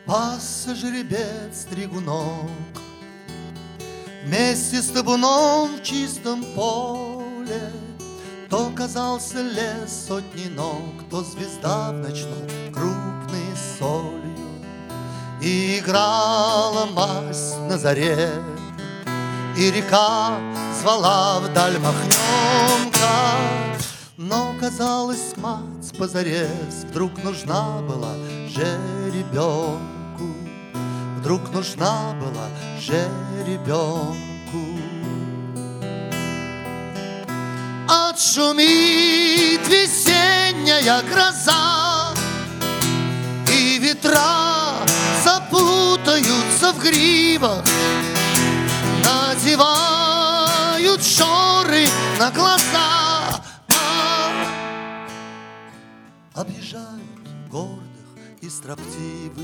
Пасся жеребец-стригунок вместе с табуном в чистом поле. То казался лес сотни ног, то звезда в ночном крупной солью. И играла мазь на заре, и река звала вдаль махнем-ка. Но, казалось, мать позарез вдруг нужна была жеребенку, вдруг нужна была жеребенку. Отшумит весенняя гроза, и ветра запутаются в гривах, надевают шоры на глаза, объезжают гордых и строптивых.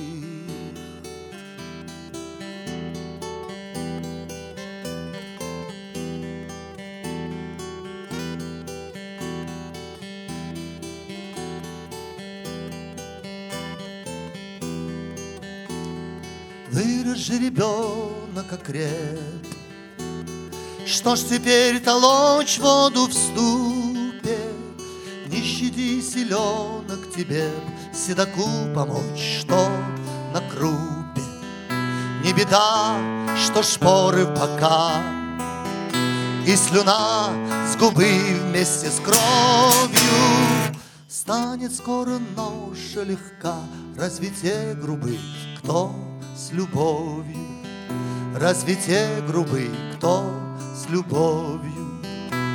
Вырос жеребенок окреп, что ж теперь толочь воду в ступе? Не щади селенок тебе, седоку помочь, что на крупе. Не беда, что шпоры в бока, и слюна с губы вместе с кровью. Станет скоро ноша легка, разве те грубы, кто с любовью? Разве те грубы, кто с любовью?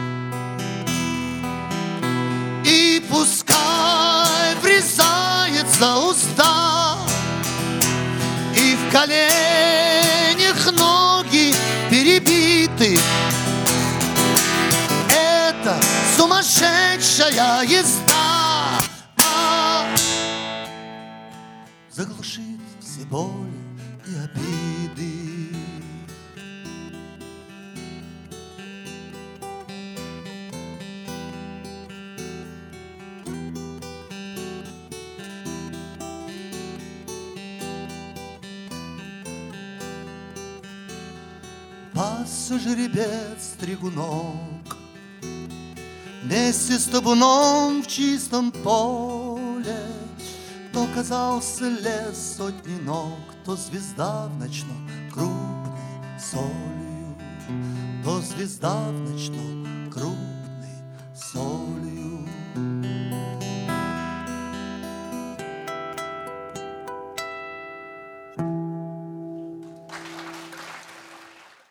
И пускай врезается узда, и в коленях ноги перебиты. Это сумасшедшая езда заглушит все боли и обиды. Пасся жеребец-стригунок вместе с табуном в чистом поле. То казался лес сотни ног, то звезда в ночном крупной солью, то звезда в ночном крупной